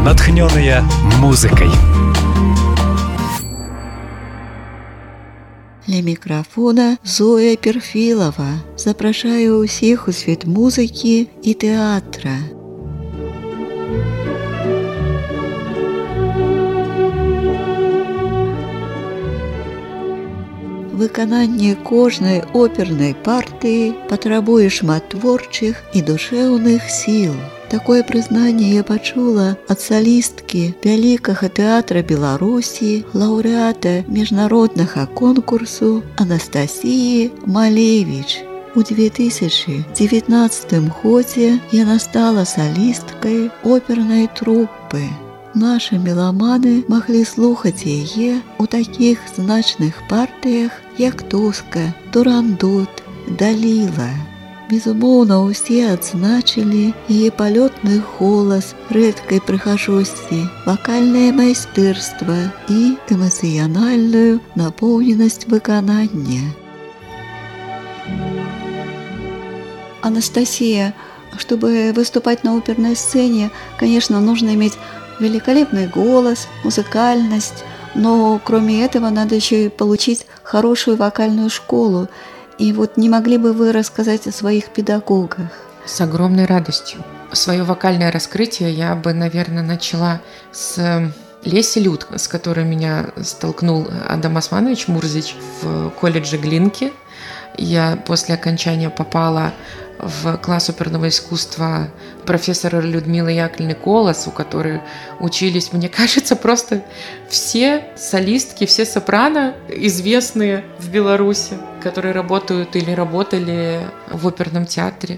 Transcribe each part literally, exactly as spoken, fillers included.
натхненные музыкой. Для мікрафона Зоя Перфілова. Запрашаю ўсіх у свет музыкі і тэатра. Выкананне кожнай опернай партыі патрабуе шмат творчых і душэўных сіл. Такое прызнанне я пачула ад салісткі вялікага тэатра Беларусі, лаўрэата міжнароднага конкурсу Анастасіі Малевіч. У две тысячи девятнадцатым годзе яна стала салісткай опернай труппы. Нашы меламаны маглі слухаць яе ў такіх значных партыях, як Тоска, Турандот, Даліла. Безумоўна, усе адзначылі яе палётны голас рэдкай прыгажосці, вакальнае майстэрства і эмацыянальную напоўненасць выканання. Анастасия, чтобы выступать на оперной сцене, конечно, нужно иметь великолепный голос, музыкальность, но кроме этого надо еще и получить хорошую вокальную школу. И вот не могли бы вы рассказать о своих педагогах? С огромной радостью. Свое вокальное раскрытие я бы, наверное, начала с Леси Люд, с которой меня столкнул Адам Османович Мурзич в колледже Глинки. Я после окончания попала в класс оперного искусства профессора Людмилы Яковлевны Колос, у которой учились, мне кажется, просто все солистки, все сопрано, известные в Беларуси, которые работают или работали в оперном театре.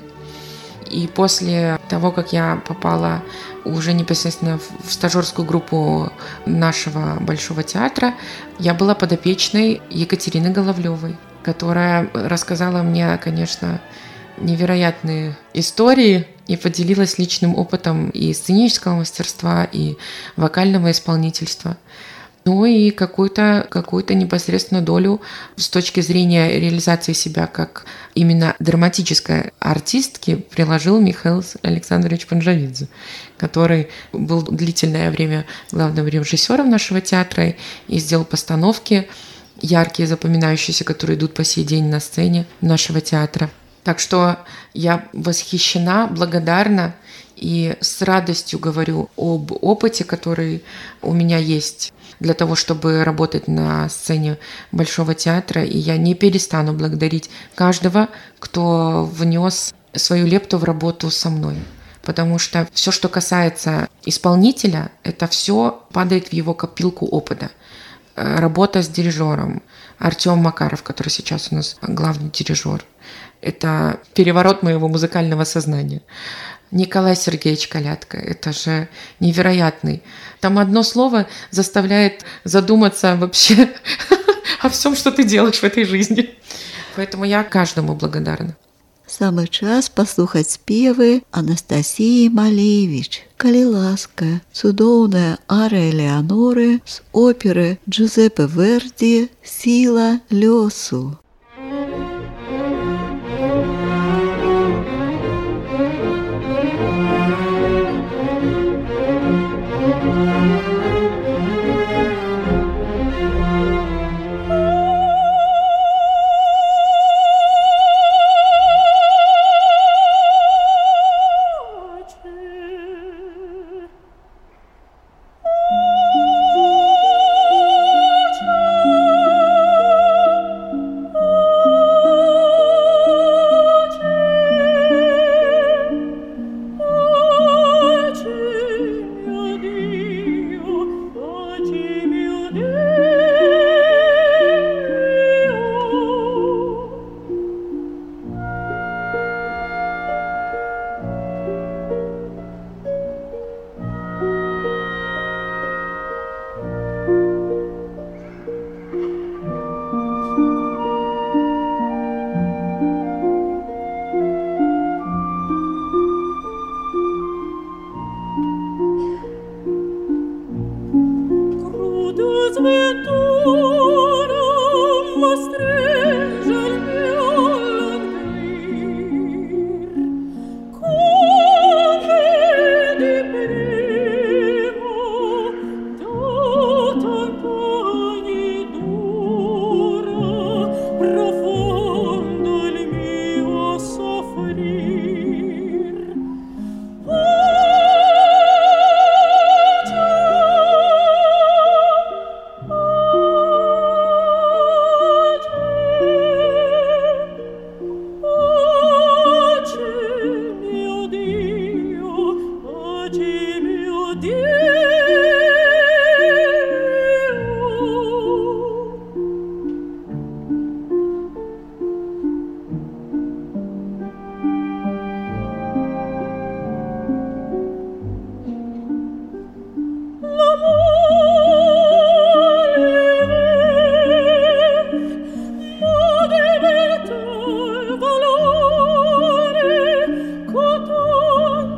И после того, как я попала уже непосредственно в стажерскую группу нашего Большого театра, я была подопечной Екатерины Головлевой, которая рассказала мне, конечно, невероятные истории и поделилась личным опытом и сценического мастерства, и вокального исполнительства. Ну и какую-то, какую-то непосредственную долю с точки зрения реализации себя как именно драматической артистки приложил Михаил Александрович Панжавидзе, который был длительное время главным режиссером нашего театра и сделал постановки яркие, запоминающиеся, которые идут по сей день на сцене нашего театра. Так что я восхищена, благодарна и с радостью говорю об опыте, который у меня есть для того, чтобы работать на сцене Большого театра. И я не перестану благодарить каждого, кто внес свою лепту в работу со мной. Потому что все, что касается исполнителя, это все падает в его копилку опыта. Работа с дирижером. Артем Макаров, который сейчас у нас главный дирижер. Это переворот моего музыкального сознания. Николай Сергеевич Колядко, это же невероятный. Там одно слово заставляет задуматься вообще о всем, что ты делаешь в этой жизни. Поэтому я каждому благодарна. Самы час паслухаць спевы Анастасіі Малевіч. Калі ласка, цудоўная арыя Леаноры з оперы Джузеппе Верді «Сіла лёсу».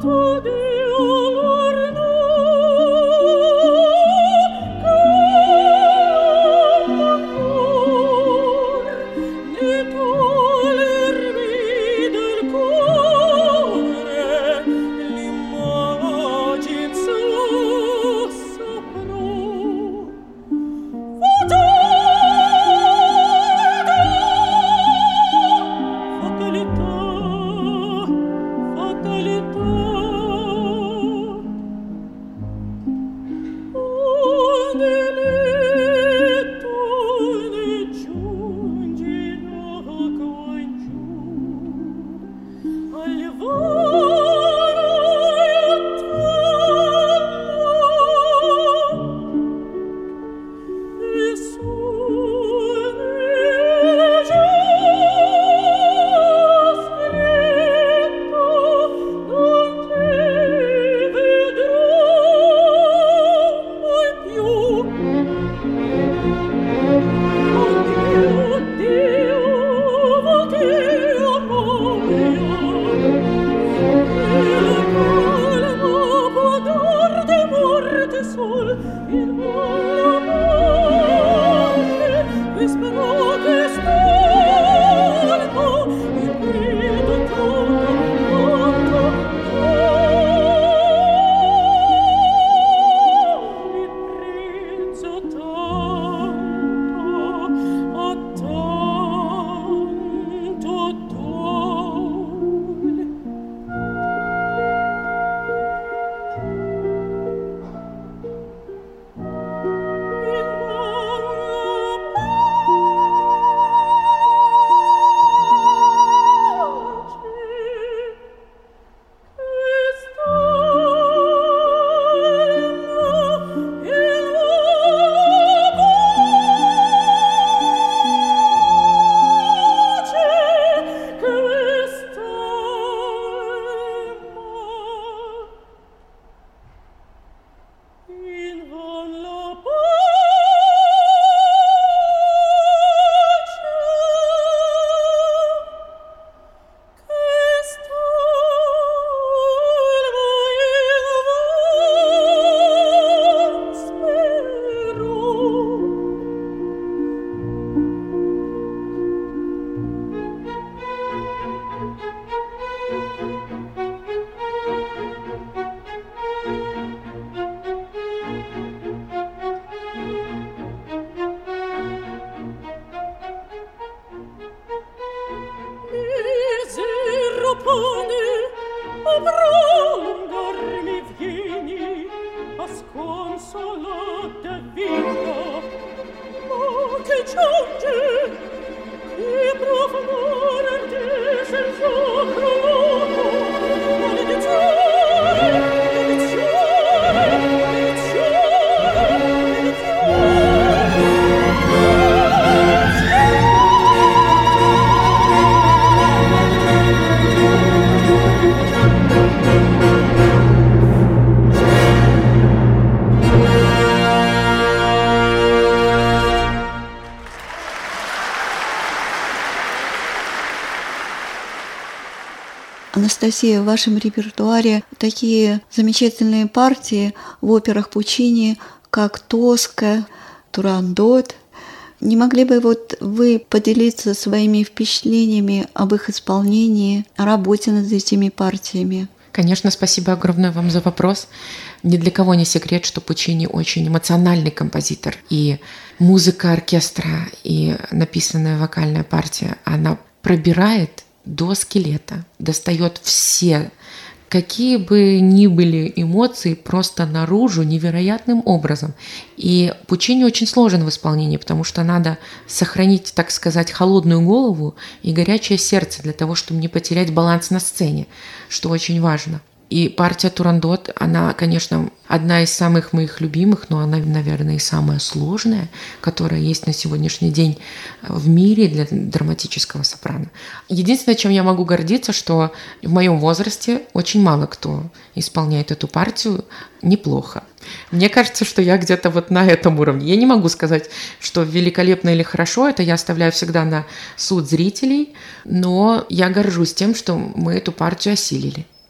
Анастасия, в вашем репертуаре такие замечательные партии в операх Пучини, как «Тоска», «Турандот». Не могли бы вот вы поделиться своими впечатлениями об их исполнении, о работе над этими партиями? Конечно, спасибо огромное вам за вопрос. Ни для кого не секрет, что Пучини очень эмоциональный композитор. И музыка оркестра, и написанная вокальная партия, она пробирает до скелета, достает все, какие бы ни были эмоции, просто наружу невероятным образом. И Пучини очень сложен в исполнении, потому что надо сохранить, так сказать, холодную голову и горячее сердце для того, чтобы не потерять баланс на сцене, что очень важно. И партия «Турандот», она, конечно, одна из самых моих любимых, но она, наверное, и самая сложная, которая есть на сегодняшний день в мире для драматического сопрано. Единственное, чем я могу гордиться, что в моем возрасте очень мало кто исполняет эту партию неплохо. Мне кажется, что я где-то вот на этом уровне. Я не могу сказать, что великолепно или хорошо, это я оставляю всегда на суд зрителей, но я горжусь тем, что мы эту партию осилили.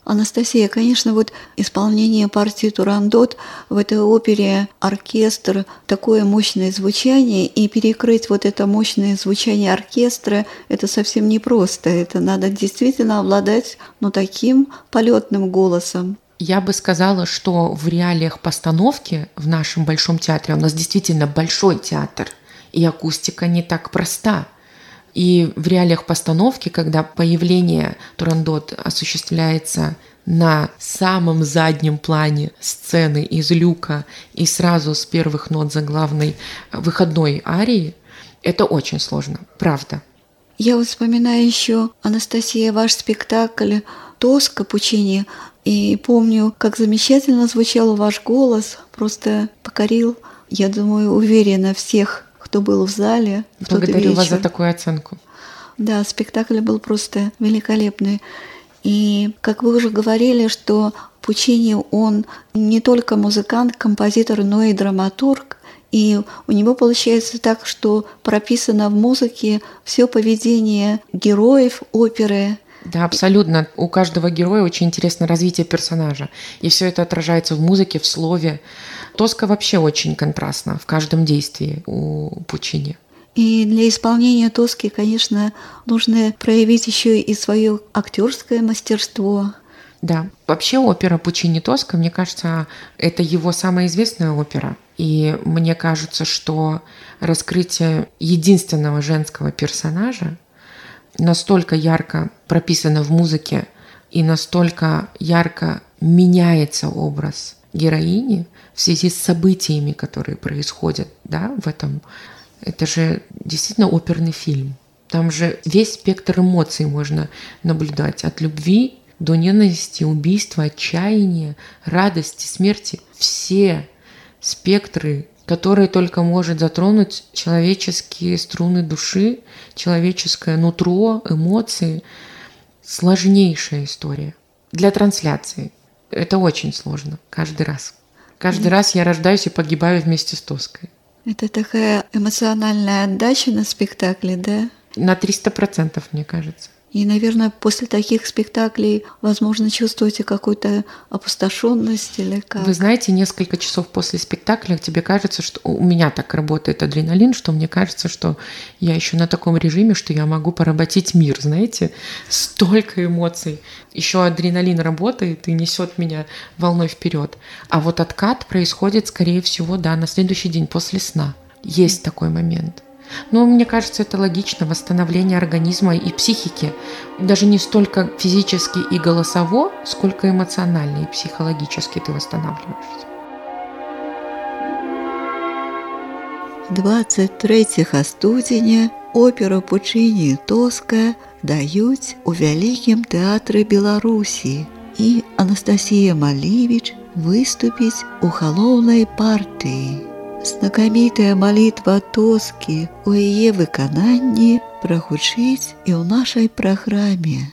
Анастасия, конечно, вот исполнение партии Турандот в этой опере, оркестр, такое мощное звучание, и перекрыть вот это мощное звучание оркестра, это совсем непросто. Это надо действительно обладать, ну, таким полетным голосом. Я бы сказала, что в реалиях постановки в нашем Большом театре, у нас действительно большой театр, и акустика не так проста. И в реалиях постановки, когда появление Турандот осуществляется на самом заднем плане сцены из люка и сразу с первых нот заглавной выходной арии, это очень сложно, правда. Я вот вспоминаю еще, Анастасия, ваш спектакль «Тоска» Пучини, и помню, как замечательно звучал ваш голос, просто покорил, я думаю, уверена, всех, кто был в зале в тот вечер. Благодарю вас за такую оценку. Да, спектакль был просто великолепный. И, как вы уже говорили, что Пучини, он не только музыкант, композитор, но и драматург. И у него получается так, что прописано в музыке все поведение героев оперы. Да, абсолютно. У каждого героя очень интересное развитие персонажа. И все это отражается в музыке, в слове. Тоска вообще очень контрастна в каждом действии у Пучини. И для исполнения Тоски, конечно, нужно проявить еще и свое актерское мастерство. Да, вообще опера Пучини «Тоска», мне кажется, это его самая известная опера. И мне кажется, что раскрытие единственного женского персонажа настолько ярко прописано в музыке и настолько ярко меняется образ героини в связи с событиями, которые происходят, да, в этом. Это же действительно оперный фильм. Там же весь спектр эмоций можно наблюдать. От любви до ненависти, убийства, отчаяния, радости, смерти. Все спектры, которые только может затронуть человеческие струны души, человеческое нутро, эмоции. Сложнейшая история. Для трансляции. Это очень сложно. Каждый раз. Каждый раз я рождаюсь и погибаю вместе с Тоской. Это такая эмоциональная отдача на спектакле, да? На триста процентов, мне кажется. И, наверное, после таких спектаклей, возможно, чувствуете какую-то опустошенность или как? Вы знаете, несколько часов после спектакля тебе кажется, что у меня так работает адреналин, что мне кажется, что я еще на таком режиме, что я могу поработить мир, знаете? Столько эмоций. Еще адреналин работает и несет меня волной вперед. А вот откат происходит, скорее всего, да, на следующий день после сна. Есть такой момент. Но мне кажется, это логично, восстановление организма и психики. Даже не столько физически и голосово, сколько эмоционально и психологически ты восстанавливаешься. двадцять третьего студеня оперу Пучини «Тоска» даюць у Вялікім тэатры Беларусі, і Анастасія Малевіч выступіць у галоўнай партыі. Знакамітая малітва Тоскі у яе выкананні прагучыць і ў нашай праграме.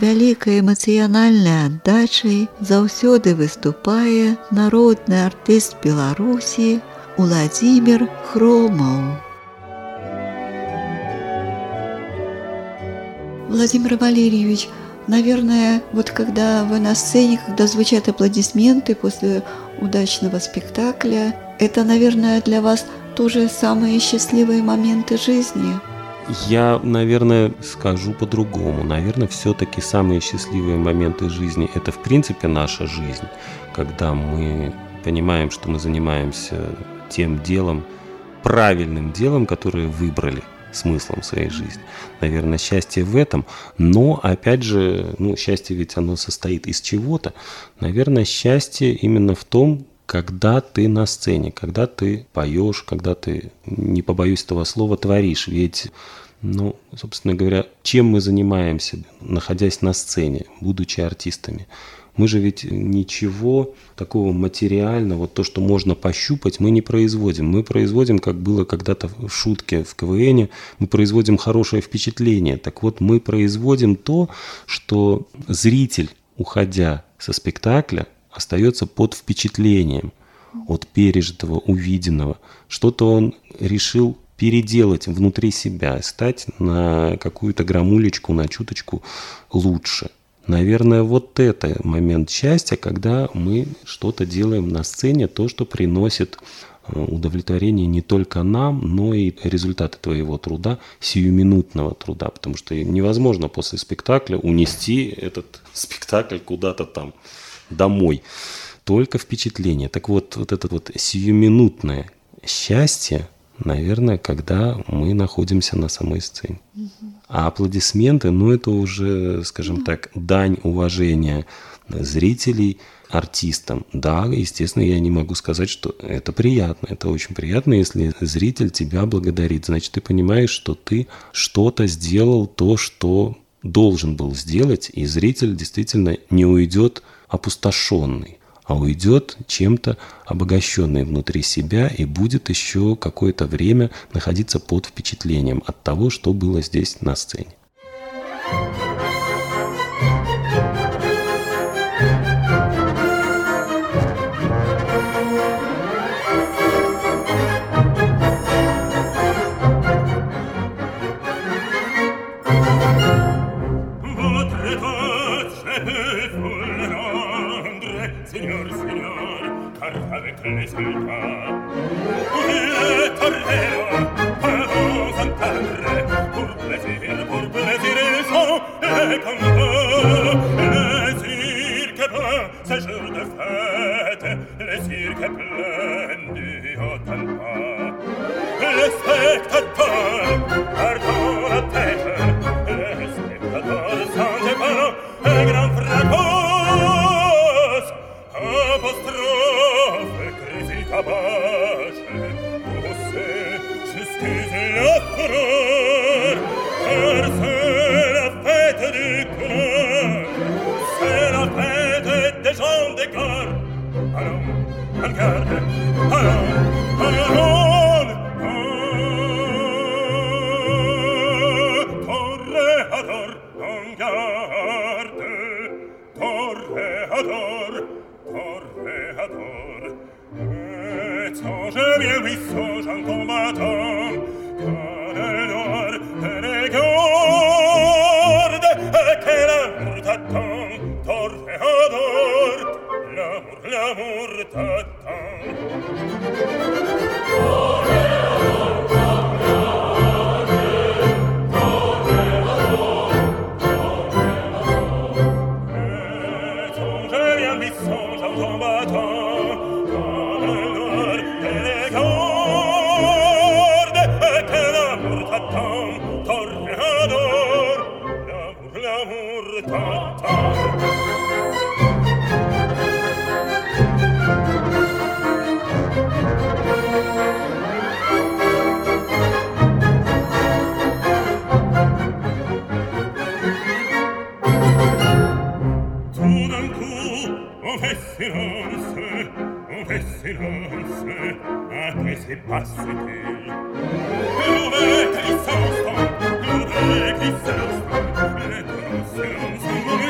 вялікай эмацыянальнай аддачай заўсёды выступае народны артыст Беларусі Владимир Хромов. Владимир Валерьевич, наверное, вот когда вы на сцене, когда звучат аплодисменты после удачного спектакля, это, наверное, для вас тоже самые счастливые моменты жизни. Я, наверное, скажу по-другому. Наверное, все-таки самые счастливые моменты жизни – это, в принципе, наша жизнь, когда мы понимаем, что мы занимаемся тем делом, правильным делом, которое выбрали смыслом своей жизни. Наверное, счастье в этом, но, опять же, ну, счастье ведь оно состоит из чего-то. Наверное, счастье именно в том, когда ты на сцене, когда ты поешь, когда ты, не побоюсь этого слова, творишь. Ведь, ну, собственно говоря, чем мы занимаемся, находясь на сцене, будучи артистами? Мы же ведь ничего такого материального, вот то, что можно пощупать, мы не производим. Мы производим, как было когда-то в шутке в КВНе, мы производим хорошее впечатление. Так вот, мы производим то, что зритель, уходя со спектакля, остается под впечатлением от пережитого, увиденного. Что-то он решил переделать внутри себя, стать на какую-то грамулечку, на чуточку лучше. Наверное, вот это момент счастья, когда мы что-то делаем на сцене, то, что приносит удовлетворение не только нам, но и результаты твоего труда, сиюминутного труда, потому что невозможно после спектакля унести этот спектакль куда-то там домой. Только впечатление. Так вот, вот это вот сиюминутное счастье, наверное, когда мы находимся на самой сцене. А аплодисменты, ну это уже, скажем так, дань уважения зрителей артистам. Да, естественно, я не могу сказать, что это приятно. Это очень приятно, если зритель тебя благодарит. Значит, ты понимаешь, что ты что-то сделал, то, что должен был сделать, и зритель действительно не уйдет опустошенный, а уйдет чем-то обогащенный внутри себя и будет еще какое-то время находиться под впечатлением от того, что было здесь на сцене. Les soldats, le torero, vamos a entendre, pour plaisir, pour plaisir, ils sont les combats, les cirques pleins, ces jours de fête, les cirques pleins du haut en bas, les spectateurs perdent la tête, les spectateurs sentent pas un grand fracas, apostrophe, Abache, poussé jusqu'à la fureur, car c'est la fête du cœur, c'est la fête des gens de cœur. Allons, en garde, allons, allons, toréador, en garde, toréador, toréador. Songe bien, oui, songe en combattant, quand elle noire te regarde, et que l'amour t'attend, toréador, l'amour, l'amour t'attend. Toréador, toréador, toréador, et songe bien, oui, songe en combattant, toréador, l'amour, l'amour t'attend. Tout d'un coup, on fait silence, on fait silence, après c'est pas subtil. L'ouvert glisse à l'instant, l'ouvert glisse à l'instant, les deux silence,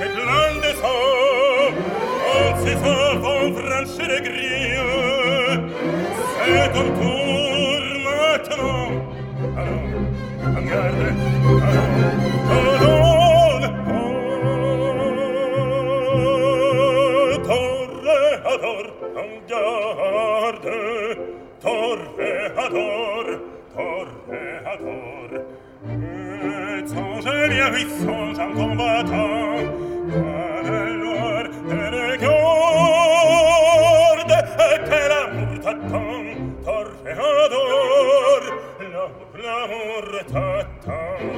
et plein de sang, on se sauve, on franchit les grilles. C'est ton tour maintenant. Allons, en garde, allons, allons, oh, toréador, en garde, toréador, toréador. Songe bien, oui, songe en combattant, Alléluia, et regarde que l'amour t'attend, toréador, l'amour, l'amour t'attend.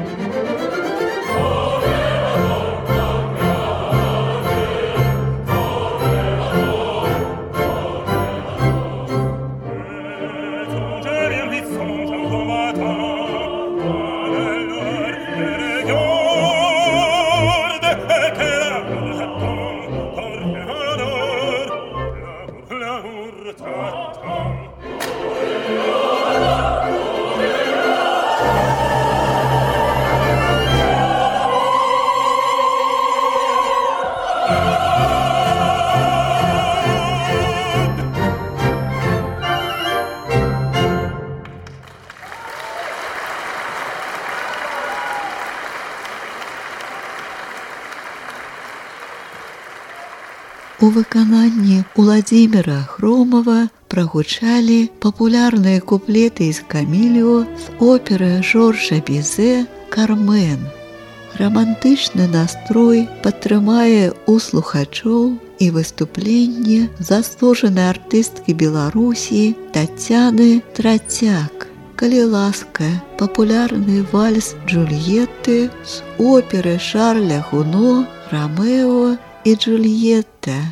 У выкананні Уладзіміра Хромава прагучалі папулярныя куплеты з Каміліо з оперы Жоржа Бізе «Кармен». Рамантычны настрой падтрымае у слухачоў і выступленне заслужанай артысткі Беларусі Тацяны Трацяк. Калі ласка, папулярны вальс Джульетты з оперы Шарля Гуно «Ромео и Джульетта».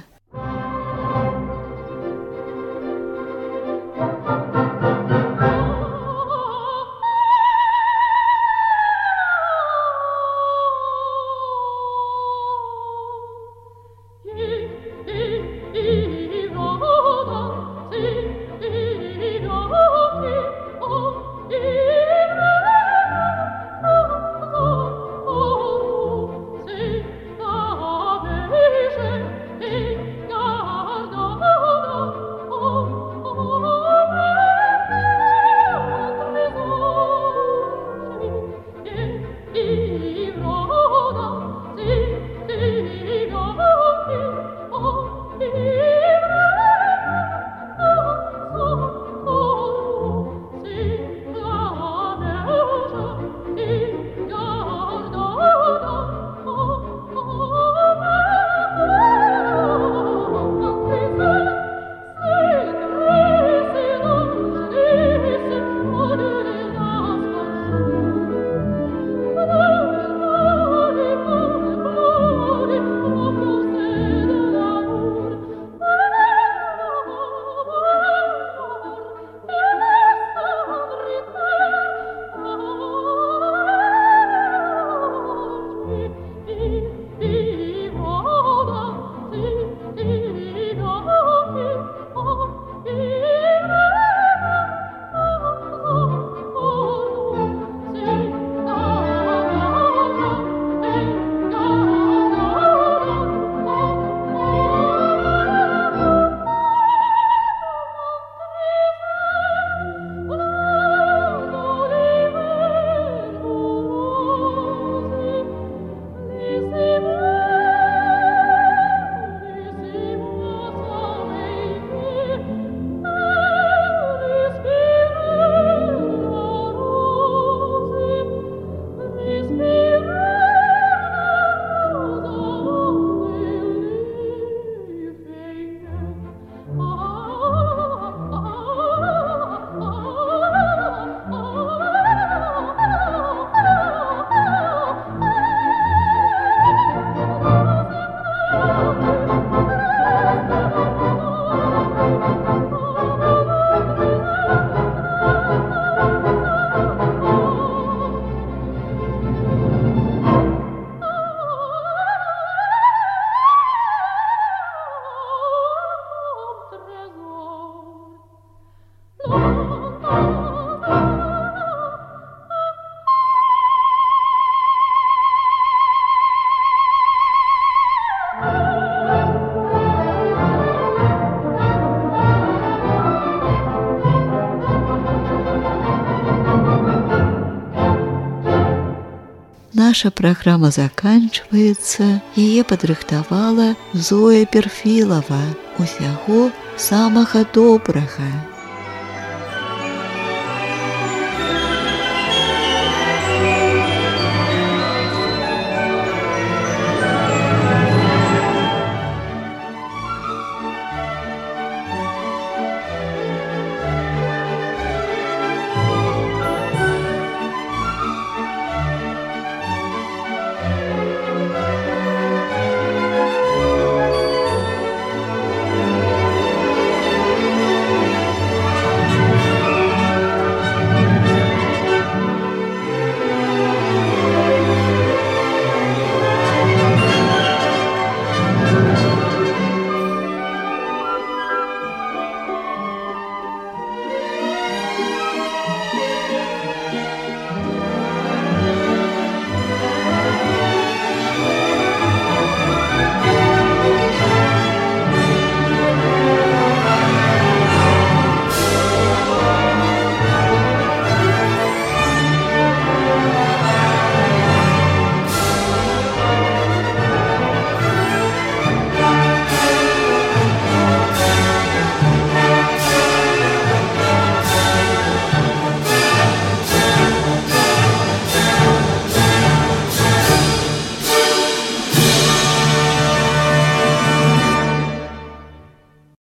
наша праграма заканчваецца. Яе падрыхтавала Зоя Перфілава. Усяго самага добрага.